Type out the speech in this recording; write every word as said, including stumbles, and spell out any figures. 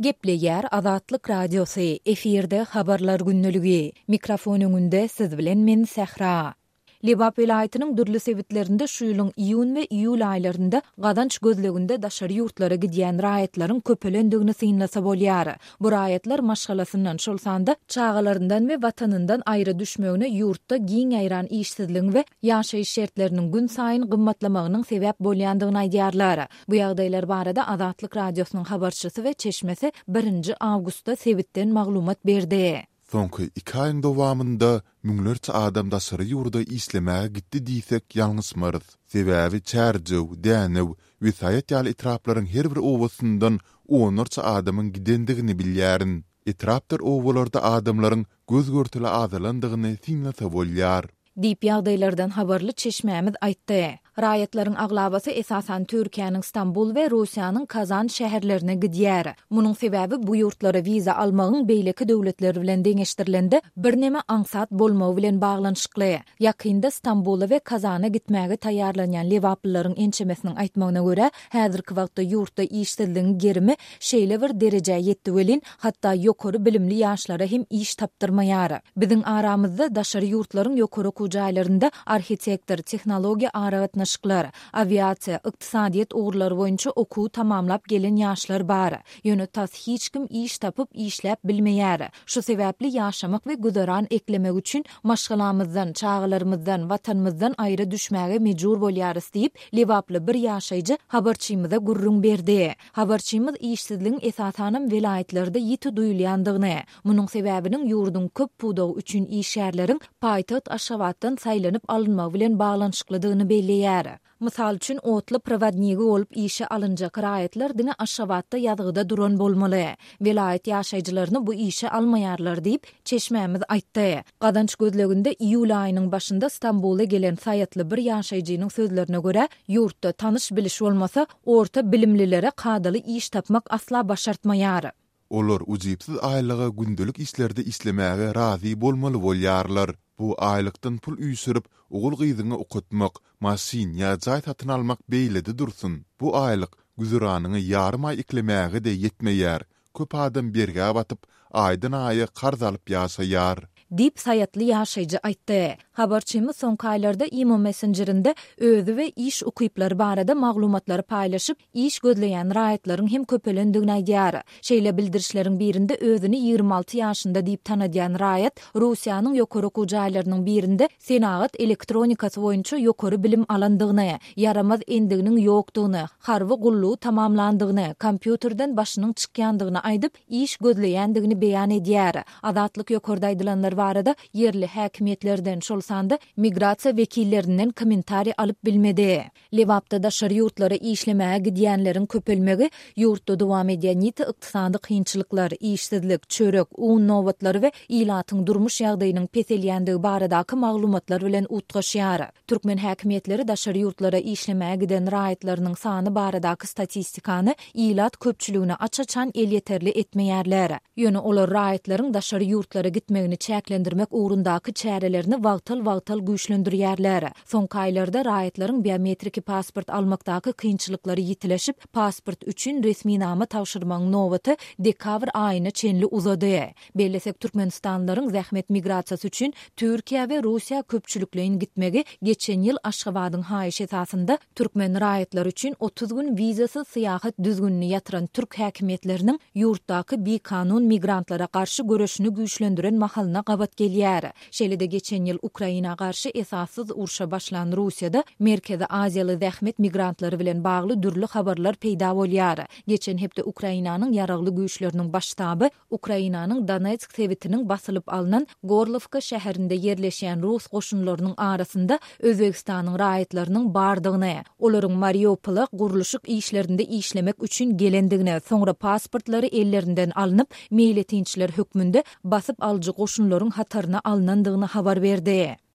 Gepleyer Azatlyk Radiosu efirde habarlar günnüligi. Mikrofon öňünde siz bilen men Sehra. Liwap vilayatynyň dürli sebitlerinde şu ýylyň iýun we iýul aýlarynda gadanç gözleginde daşary ýurtlara gidýän raýatlaryň köpelendigini synlasa bolýar. Bu raýatlar maşgalasyndan şol sanda çağalaryndan we watanyndan aýry düşmegine ýurtda giň aýran işsizligiň we ýaşaýyş şertleriniň gün saýyn gymmatlamagynyň sebäp bolýandygyny aýdýarlar. Bu ýagdaýlar barada Azatlyk Radiosynyň habarçysy we çeşmesi birinji awgustda sebitden maglumat berdi. Soňky iki aýyň dowamynda müňlerçe adam daşary ýurda islemäge gitdi diýsek ýalňysmarys. Sebäbi çärjew, dänew, wisaýat ýaly etraplaryň her bir owasyndan onlarça adamyň gidendigini bilýärin. Etraplar owalarda adamlaryň göz görtüle azalandygyny synlasa bolýar. Diýip ýagdaýlardan habarly çeşmämiz aýtdy. Raýatlaryň aglabasy esasan Türkiýanyň Istanbul we Russiýanyň Kazan şäherlerine gidýär. Munyň sebäbi bu ýurtlara wiza almagyň beýleki döwletler bilen deňeşdirilende birneme aňsat bolmagy bilen baglanyşykly. Ýakynda Istanbula we Kazana gitmäge taýýarlanýan Liwaplylaryň ençemesiniň aýtmagyna görä, häzirki wagtda ýurtda işsizligiň gerimi şeýle bir derejä ýetdi welin, hatda ýokary bilimli ýaşlara hem iş tapdyrmaýar. Biziň aramyzda daşary ýurtlaryň ýokary okujaýlarynda arhitektor, tehnologiýa aragatna Naşyklar, aviasiýa, ykdysadyýet ugrlary boýunça okuw tamamlap gelen ýaşlar bar. Ýöne tas hiç kim iş tapyp işläp bilmeýär. Şu sebäpli ýaşamak we güzaran eklemek üçin maşgalamyzdan, çağalarymyzdan, watanymyzdan aýry düşmäge mejbur bolýarys diýip Liwaply bir ýaşaýjy habarçymyza gurrun berdi. Habarçymyz işsizligiň esasanam vilayatlerde ýiti duýulýandygyny, munyň sebäbiniň ýurdun köp pudagy üçin iş ýerleriň paýtaxt Aşgabatdan saýlanyp alynmagy bilen baglanyşyklydygyny belliýär. Mysal üçin otly prowadnigi bolup işe alınjak raýatlar dine Aşgabatda ýazgyda duran bolmaly. Vilayat ýaşaýjylaryny bu işe almaýarlar diýip çeşmämiz aýtdy. Gadanç gözleginde iýul aýynyň başynda Istanbula gelen saýatly bir ýaşaýjynyň sözlerine görä, ýurtda tanyş biliş bolmasa, orta bilimlilere kadaly iş tapmak asla başartmaýar. Olar ujypsyz aýlyga gündelik işlerde islemäge razy bolmaly bolýarlar. Bu aýlykdan pul üýsürip, ogul gyzyny okutmak, masin ýa jaý satyn almak beýledi dursun. Bu aýlyk güzuranyny ýarym aý iklemäge de ýetmeýär. Köp adam berge batyp, aýdan aýy qarz alyp ýaşaýar. Dip sayatly ýaşaýjy aýtdy. Habarçymyz soňky aýlarda Imo Messengerinde özü we iş ukyplary barada maglumatlary paýlaşyp, iş gözleýän raýatlaryň hem köpelendigini aýdýar. Şeýle bildirişleriň birinde özüni ýygrima alty ýaşynda diýip tanadýan raýat Russiýanyň ýokary okujaýlarynyň birinde senagat elektronikasy boýunça ýokary bilim alandygyny, yaramaz endiginiň ýokdugyny, harwy gullugy tamamlandygyny, kompýuterden başynyň çykýandygyny aýdyp, iş gözleýändigini beýan edýär. Azatlyk ýokarda aýdylanlar barada yerli häkimetlerden şol sanda migrasiýa wekillerinden kommentari alyp bilmedi. Liwapda daşary ýurtlara işlemäge gidýänleriň köpelmegi, ýurtda dowam edýän ýiti ykdysady kynçylyklar, işsizlik, çörek, un nowatlary we ilatyň durmuş ýagdaýynyň peselýändigi baradaky maglumatlar bilen utgaşýar. Türkmen häkimetleri daşary ýurtlara işlemäge giden raýatlarynyň sany baradaky statistikany ilat köpçüligine açaçan el ýeterli etmeýärler. Ýöne olar raýatlaryň daşary ýurtlara gitmegini çäklendirmek ugrundaky çärelerini wagtal-wagtal güýçlendirýärler. Soňky aýlarda raýatlaryň biometrik pasport almakdaky kynçylyklary ýitileşip, pasport üçin resmi nama tawşyrmagyň nowaty dekabr aýyna çenli uzady. Bellesek Türkmenistanlaryň zähmet migrasiýasy üçin Türkiýe we Russiýa köpçüliklerini gitmegi geçen ýyl Aşgabatyň haýyş esasında Türkmen raýatlary üçin otuz gün wizasyz syýahat düzgünini ýatyran türk häkimetleriniň ýurtdaky bekanun migrantlara garşy göreşini güýçlendiren mahalyna gabat gelýär. Şeýle-de geçen ýyl Ukraina garşy esassız urşa başlan Russiýada Merkezi Aziýaly zähmet migrantlary bilen bagly dürli habarlar peýda bolýar. Geçen hepde Ukrainanyň ýaragly güýçleriniň baştaby Ukrainanyň Donetsk sebitiniň basylyp alynan Gorlovka şäherinde ýerleşýän Rus goşunlarynyň arasynda Özbegistanyň raýatlarynyň bardygyny, olaryň Mariupola guruluşyk işlerinde işlemek üçin gelendigini, soňra pasportlary ellerinden alınıp meýletinçiler hökmünde basyp alyjy goşunlaryň hataryna alınandygyny habar berdi.